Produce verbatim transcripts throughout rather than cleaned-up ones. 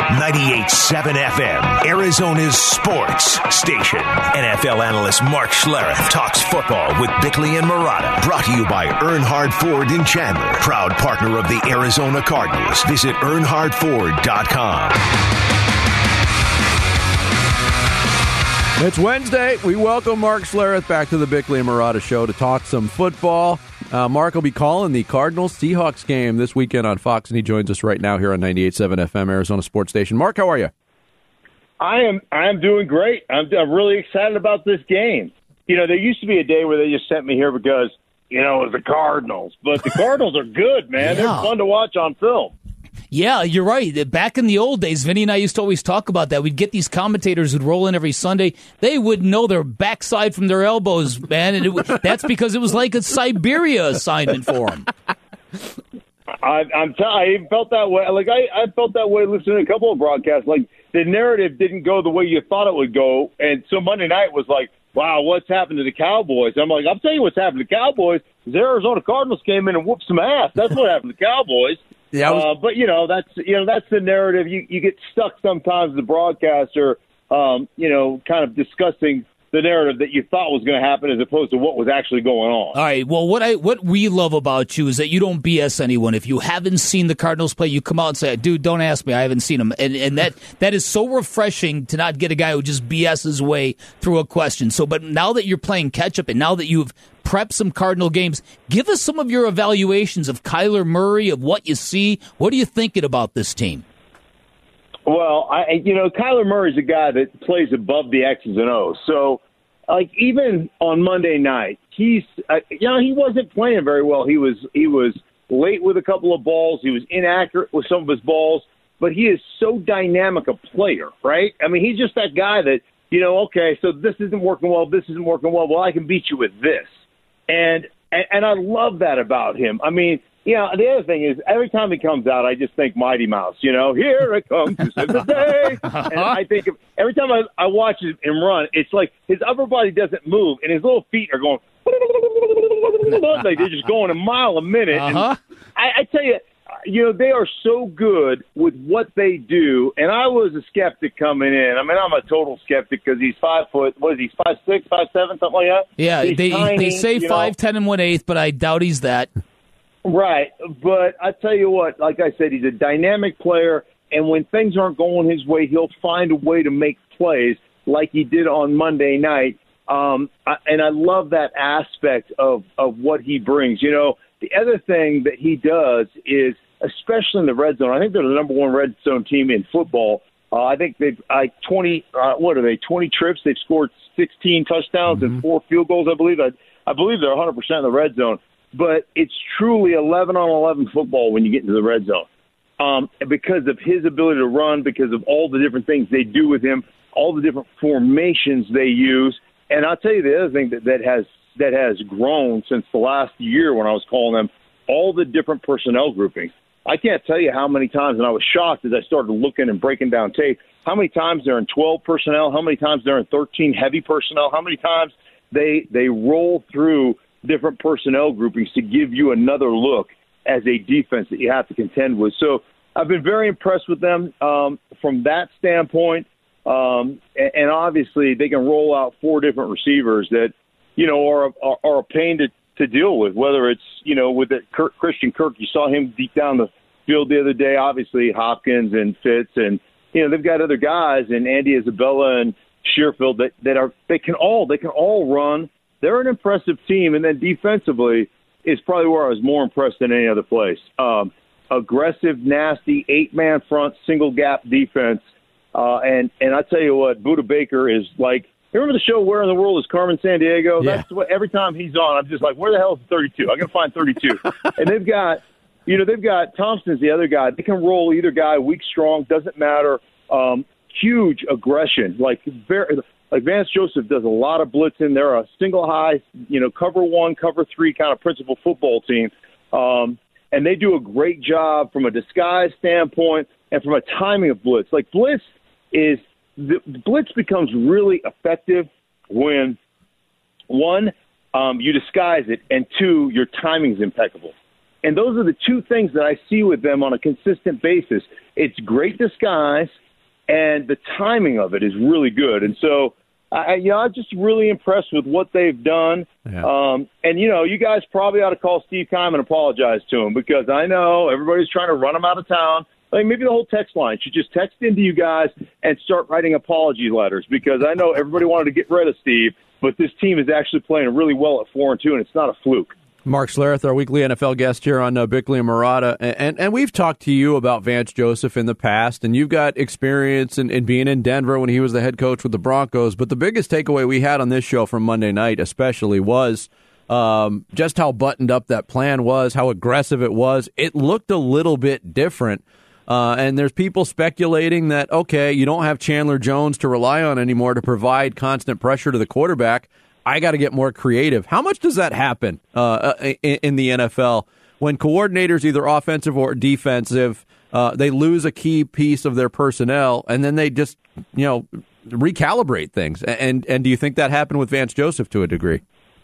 ninety-eight point seven F M, Arizona's sports station. N F L analyst Mark Schlereth talks football with Bickley and Murata. Brought to you by Earnhardt Ford in Chandler, proud partner of the Arizona Cardinals. Visit earnhardt ford dot com. It's Wednesday. We welcome Mark Schlereth back to the Bickley and Murata Show to talk some football. Uh, Mark will be calling the Cardinals-Seahawks game this weekend on Fox, and he joins us right now here on ninety-eight point seven F M, Arizona Sports Station. Mark, how are you? I am I am doing great. I'm, I'm really excited about this game. You know, there used to be a day where they just sent me here because, you know, it was the Cardinals. But the Cardinals are good, man. Yeah. They're fun to watch on film. Yeah, you're right. Back in the old days, Vinny and I used to always talk about that. We'd get these commentators who'd roll in every Sunday. They wouldn't know their backside from their elbows, man. And it, that's because it was like a Siberia assignment for them. I, I'm t- I felt that way. Like I, I felt that way listening to a couple of broadcasts. Like the narrative didn't go the way you thought it would go, and so Monday night was like, "Wow, what's happened to the Cowboys?" I'm like, "I'll tell you what's happened to the Cowboys. The Arizona Cardinals came in and whooped some ass. That's what happened to the Cowboys." Yeah, was- uh, but you know that's you know that's the narrative. You you get stuck sometimes, the broadcaster, um, you know, kind of discussing the narrative that you thought was going to happen as opposed to what was actually going on. All right. Well, what I what we love about you is that you don't B S anyone. If you haven't seen the Cardinals play, you come out and say, "Dude, don't ask me. I haven't seen them." And and that that is so refreshing to not get a guy who just B S his way through a question. So, but now that you're playing catch up, and now that you've prepped some Cardinal games, give us some of your evaluations of Kyler Murray, of what you see. What are you thinking about this team? Well, I you know, Kyler Murray's a guy that plays above the X's and O's. So, like even on Monday night, he's uh, you know he wasn't playing very well. He was he was late with a couple of balls. He was inaccurate with some of his balls. But he is so dynamic a player, right? I mean, he's just that guy that you know. Okay, so this isn't working well. This isn't working well. Well, I can beat you with this. And, and and I love that about him. I mean, you know, the other thing is every time he comes out, I just think Mighty Mouse. You know, here it comes, this is the day. And I think of, every time I, I watch him run, it's like his upper body doesn't move, and his little feet are going like they're just going a mile a minute. Uh-huh. And I, I tell you, you know, they are so good with what they do. And I was a skeptic coming in. I mean, I'm a total skeptic because he's five foot. What is he? Five six, five seven, something like that. Yeah, he's they tiny, they say you know. five ten and one eighth, but I doubt he's that. Right, but I tell you what, like I said, he's a dynamic player, and when things aren't going his way, he'll find a way to make plays like he did on Monday night. Um, I, and I love that aspect of, of what he brings. You know, the other thing that he does is, especially in the red zone, I think they're the number one red zone team in football. Uh, I think they've uh, twenty. Uh, what are they? Twenty trips. They've scored sixteen touchdowns mm-hmm. and four field goals. I believe. I, I believe they're one hundred percent in the red zone. But it's truly eleven on eleven football when you get into the red zone, um, because of his ability to run, because of all the different things they do with him, all the different formations they use. And I'll tell you the other thing that, that has that has grown since the last year when I was calling them, all the different personnel groupings. I can't tell you how many times, and I was shocked as I started looking and breaking down tape, how many times they're in twelve personnel, how many times they're in thirteen heavy personnel, how many times they they roll through different personnel groupings to give you another look as a defense that you have to contend with. So I've been very impressed with them um, from that standpoint. Um, and, and obviously they can roll out four different receivers that, you know, are, are, are a pain to, to deal with, whether it's, you know, with the Kirk, Christian Kirk, you saw him deep down the field the other day, obviously Hopkins and Fitz, and, you know, they've got other guys and Andy Isabella and Shearfield that, that are, they can all, they can all run. They're an impressive team, and then defensively is probably where I was more impressed than any other place. Um, aggressive, nasty, eight-man front, single-gap defense. Uh, and, and I tell you what, Budda Baker is like – remember the show Where in the World is Carmen Sandiego? Yeah. That's what every time he's on, I'm just like, where the hell is thirty-two? I got to find thirty-two. And they've got – you know, they've got Thompson's the other guy. They can roll either guy, weak, strong, doesn't matter. Um, huge aggression, like very – Like Vance Joseph does a lot of blitzing. They're a single high, you know, cover one, cover three kind of principal football team. Um, and they do a great job from a disguise standpoint and from a timing of blitz. Like blitz is the blitz becomes really effective when one, um, you disguise it, and two, your timing's impeccable. And those are the two things that I see with them on a consistent basis. It's great disguise, and the timing of it is really good. And so, I, you know, I'm just really impressed with what they've done. Yeah. Um, and, you know, you guys probably ought to call Steve Keim and apologize to him, because I know everybody's trying to run him out of town. Like, maybe the whole text line should just text into you guys and start writing apology letters, because I know everybody wanted to get rid of Steve, but this team is actually playing really well at four and two, and it's not a fluke. Mark Schlereth, our weekly N F L guest here on uh, Bickley and Murata, and, and and we've talked to you about Vance Joseph in the past, and you've got experience in, in being in Denver when he was the head coach with the Broncos. But the biggest takeaway we had on this show from Monday night, especially, was um, just how buttoned up that plan was, how aggressive it was. It looked a little bit different. Uh, and there's people speculating that, okay, you don't have Chandler Jones to rely on anymore to provide constant pressure to the quarterback. I got to get more creative. How much does that happen uh, in, in the N F L when coordinators, either offensive or defensive, uh, they lose a key piece of their personnel, and then they just, you know, recalibrate things? And and do you think that happened with Vance Joseph to a degree?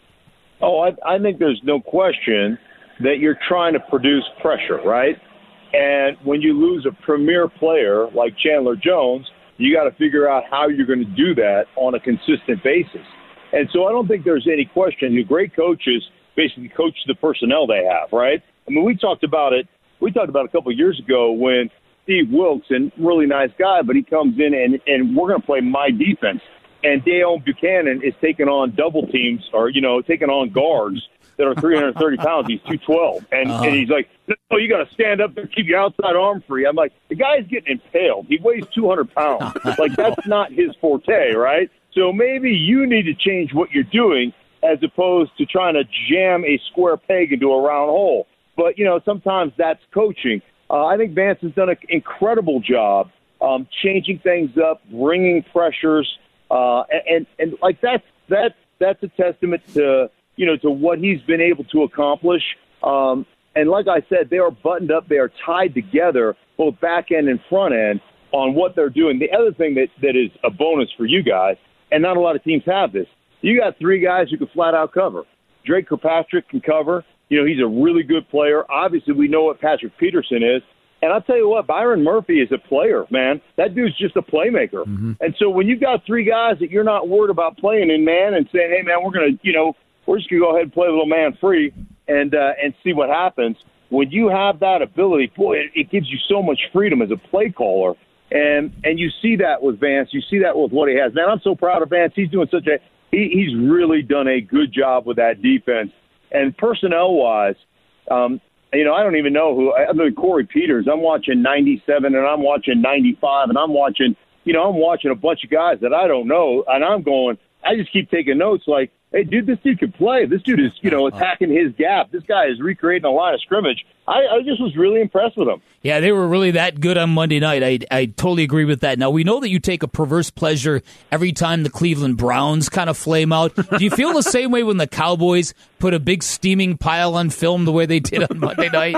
Oh, I, I think there's no question that you're trying to produce pressure, right? And when you lose a premier player like Chandler Jones, you got to figure out how you're going to do that on a consistent basis. And so I don't think there's any question. The great coaches basically coach the personnel they have, right? I mean, we talked about it. We talked about it a couple of years ago when Steve Wilkes, and really nice guy, but he comes in and, and we're going to play my defense. And Dale Buchanan is taking on double teams, or, you know, taking on guards that are three hundred thirty pounds. He's two twelve. And, uh-huh. and he's like, no, you got to stand up and keep your outside arm free. I'm like, the guy's getting impaled. He weighs two hundred pounds. Like, that's not his forte, right? So maybe you need to change what you're doing as opposed to trying to jam a square peg into a round hole. But, you know, sometimes that's coaching. Uh, I think Vance has done an incredible job um, changing things up, bringing pressures, uh, and, and, and like that's that's that's a testament to, you know, to what he's been able to accomplish. Um, and like I said, they are buttoned up. They are tied together, both back end and front end, on what they're doing. The other thing that, that is a bonus for you guys, and not a lot of teams have this, you got three guys who can flat out cover. Drake Kirkpatrick can cover. You know, he's a really good player. Obviously, we know what Patrick Peterson is. And I'll tell you what, Byron Murphy is a player, man. That dude's just a playmaker. Mm-hmm. And so when you've got three guys that you're not worried about playing in man and saying, hey, man, we're going to, you know, we're just going to go ahead and play a little man free and uh, and see what happens. When you have that ability, boy, it, it gives you so much freedom as a play caller. And and you see that with Vance. You see that with what he has. Man, I'm so proud of Vance. He's doing such a he, – he's really done a good job with that defense. And personnel-wise, um, you know, I don't even know who – other than Corey Peters, I'm watching ninety-seven and I'm watching ninety-five and I'm watching – you know, I'm watching a bunch of guys that I don't know, and I'm going – I just keep taking notes like, hey, dude, this dude can play. This dude is, you know, attacking his gap. This guy is recreating a line of scrimmage. I, I just was really impressed with him. Yeah, they were really that good on Monday night. I I totally agree with that. Now, we know that you take a perverse pleasure every time the Cleveland Browns kind of flame out. Do you feel the same way when the Cowboys put a big steaming pile on film the way they did on Monday night?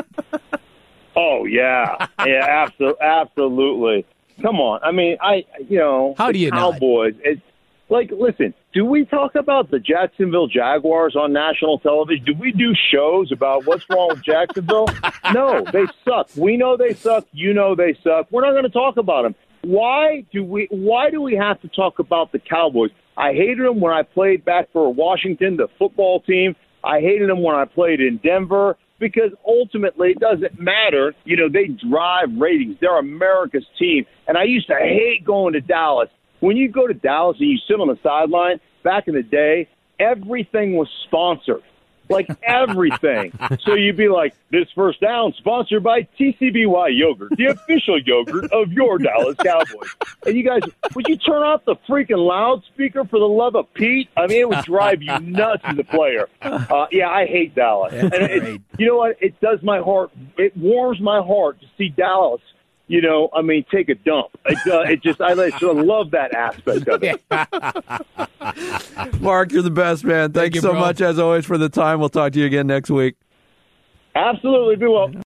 Oh, yeah. Yeah, absolutely. Absolutely. Come on. I mean, I, you know, How do you Cowboys, not? It's, like, listen, do we talk about the Jacksonville Jaguars on national television? Do we do shows about what's wrong with Jacksonville? No, they suck. We know they suck. You know they suck. We're not going to talk about them. Why do we Why do we have to talk about the Cowboys? I hated them when I played back for Washington, the football team. I hated them when I played in Denver because ultimately it doesn't matter. You know, they drive ratings. They're America's team. And I used to hate going to Dallas. When you go to Dallas and you sit on the sideline, back in the day, everything was sponsored. Like everything. So you'd be like, this first down sponsored by T C B Y Yogurt, the official yogurt of your Dallas Cowboys. And you guys, would you turn off the freaking loudspeaker for the love of Pete? I mean, it would drive you nuts as a player. Uh, yeah, I hate Dallas. And it, you know what? It does my heart. It warms my heart to see Dallas, you know, I mean, take a dump. It, uh, it just, I just love that aspect of it. Mark, you're the best, man. Thanks Thank you, so bro. much, as always, for the time. We'll talk to you again next week. Absolutely. Be well.